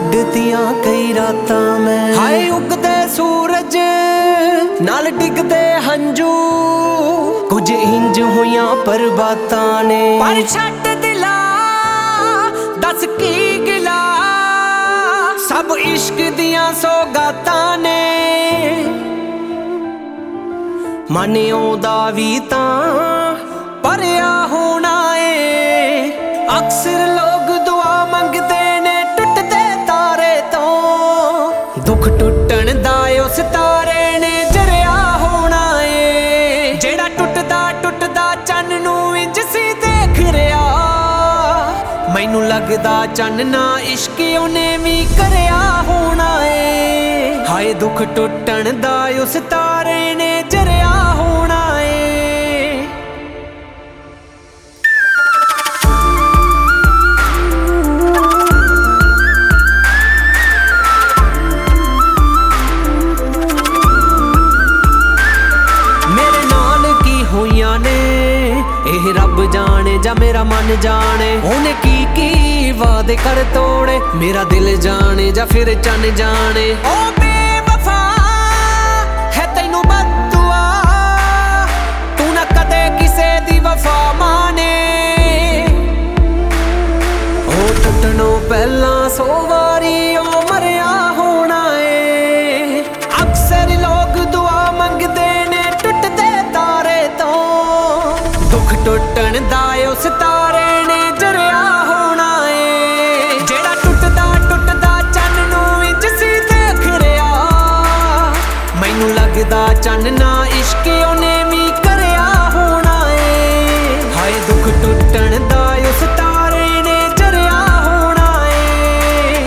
ਕੱਢਤੀਆਂ ਕਈ ਰਾਤਾਂ ਮੈਂ। ਹਾਏ ਉਗਦੇ ਸੂਰਜ ਨਾਲ ਡਿੱਗਦੇ ਹੰਝੂ, ਕੁਝ ਇੰਜ ਹੋਈਆਂ ਪਰਬਾਤਾਂ ਨੇ। ਪਰ ਛੱਡ ਦਿਲਾ ਦੱਸ ਕੀ ਗਿਲਾ, ਸਭ ਇਸ਼ਕ ਦੀਆਂ ਸੌਗਾਤਾਂ ਨੇ। ਮਨ ਆਉਂਦਾ ਵੀ ਤਾਂ ਭਰਿਆ ਹੋਣਾ ਏ, ਅਕਸਰ ਲੋਕ ਦੁਆ ਮੰਗਦੇ ਨੇ ਟੁੱਟਦੇ ਤਾਰੇ ਤੋਂ। ਦੁੱਖ ਟੁੱਟਣ ਦਾ ਉਸ ਤਾਰੇ ਨੇ ਜਰਿਆ ਹੋਣਾ ਏ, ਜਿਹੜਾ ਟੁੱਟਦਾ ਟੁੱਟਦਾ ਚੰਨ ਨੂੰ ਇੰਜ ਸੀ ਦੇਖ ਰਿਹਾ। ਮੈਨੂੰ ਲੱਗਦਾ ਚੰਨ ਨਾ ਇਸ਼ਕ ਉਹਨੇ ਵੀ ਕਰਿਆ ਹੋਣਾ ਏ। ਹਾਏ ਦੁੱਖ ਟੁੱਟਣ ਦਾ ਉਸ ਤਾਰੇ ਨੇ ਜਰਿਆ ਹੋਣਾ ਏ। ਮੇਰੇ ਨਾਲ ਕੀ ਹੋਈਆਂ ਨੇ ਇਹ ਰੱਬ ਜਾਣੇ ਜਾਂ ਮੇਰਾ ਮਨ ਜਾਣੇ। ਉਹਨੇ ਕੀ ਕੀ ਵਾਅਦੇ ਕਰ ਤੋੜੇ, ਮੇਰਾ ਦਿਲ ਜਾਣੇ ਜਾਂ ਫਿਰ ਚੰਨ ਜਾਣੇ। ਓ ਬੇਵਫਾ ਹੈ ਤੈਨੂੰ ਬਦਦੁਆ, ਤੂੰ ਨਾ ਕਦੇ ਕਿਸੇ ਦੀ ਵਫਾ ਮਾਨੇ। ਉਹ ਟੁੱਟਣੋਂ ਪਹਿਲਾਂ 100 ਵਾਰੀ ਉਹ ਮਰਿਆ ਹੋਣਾ ਏ। ਅਕਸਰ ਲੋਕ ਦੁਆ ਮੰਗਦੇ ਨੇ ਟੁੱਟਦੇ ਤਾਰੇ ਤੋਂ। ਦੁੱਖ ਟੁੱਟਣ ਦਾ ਉਸ ਤਾਰੇ ਨੇ ਜਰਿਆ ਹੋਣਾ ਏ, ਜਿਹੜਾ ਟੁੱਟਦਾ ਟੁੱਟਦਾ ਚੰਨ ਨੂੰ ਇੰਜ ਸੀ ਦੇਖ ਰਿਹਾ। ਮੈਨੂੰ ਲੱਗਦਾ ਚੰਨ ਨਾ ਇਸ਼ਕ ਉਹਨੇ ਵੀ ਕਰਿਆ ਹੋਣਾ ਏ। ਹਾਏ ਦੁੱਖ ਟੁੱਟਣ ਦਾ ਉਸ ਤਾਰੇ ਨੇ ਜਰਿਆ ਹੋਣਾ ਏ।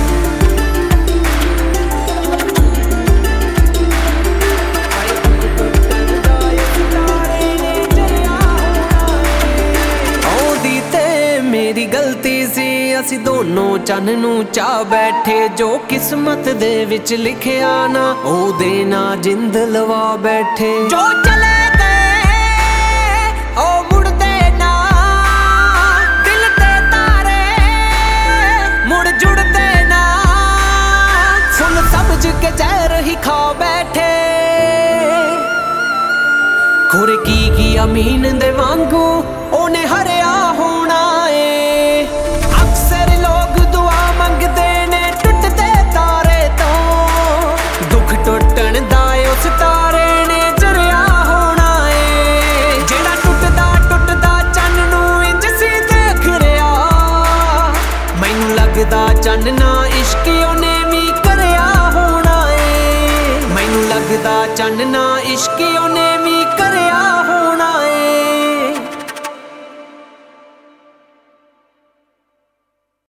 ਹਾਏ ਦੁੱਖ ਟੁੱਟਣ ਦਾ ਉਸ ਤਾਰੇ ਨੇ ਜਰਿਆ ਹੋਣਾ ਏ। ਆਉਂਦੀ ਤੇ ਮੇਰੀ ਗਲਤੀ ਸੀ, ਅਸੀਂ ਦੋਨੋਂ ਚੰਨ ਨੂੰ ਚਾਹ ਬੈਠੇ। ਜੋ ਕਿਸਮਤ ਦੇ ਵਿੱਚ ਲਿਖਿਆ ਨਾ ਉਹਦੇ ਨਾਲ ਜਿੰਦ ਲਵਾ ਬੈਠੇ। ਜੋ ਚਲੇ ਗਏ ਉਹ ਮੁੜਦੇ ਨਾ, ਦਿਲ ਤੇ ਤਾਰੇ ਮੁੜ ਜੁੜਦੇ ਨਾ। ਫੁੱਲ ਸਮਝ ਕੇ ਜ਼ਹਿਰ ਹੀ ਖਾ ਬੈਠੇ। ਖੁਰ ਕੀ ਅਮੀਨ ਦੇ ਵਾਂਗੂ ਉਹਨੇ ਹਰਿਆ ਹੋਣਾ ਏ। ਅਕਸਰ ਲੋਕ ਦੁਆ ਮੰਗਦੇ ਨੇ ਟੁੱਟਦੇ ਤਾਰੇ ਤੋਂ। ਦੁੱਖ ਟੁੱਟਣ ਦਾ ਉਸ ਤਾਰੇ ਨੇ ਜਰਿਆ ਹੋਣਾ ਏ, ਜਿਹੜਾ ਟੁੱਟਦਾ ਟੁੱਟਦਾ ਚੰਨ ਨੂੰ ਇੰਜ ਸੀ ਦੇਖ ਰਿਹਾ। ਮੈਨੂੰ ਲੱਗਦਾ ਚੰਨ ਨਾ ਇਸ਼ਕ ਉਹਨੇ ਵੀ ਕਰਿਆ ਹੋਣਾ ਏ। ਮੈਨੂੰ ਲੱਗਦਾ ਚੰਨ ਨਾ ਇਸ਼ਕ ਉਹਨੇ ਵੀ ਕਰਿਆ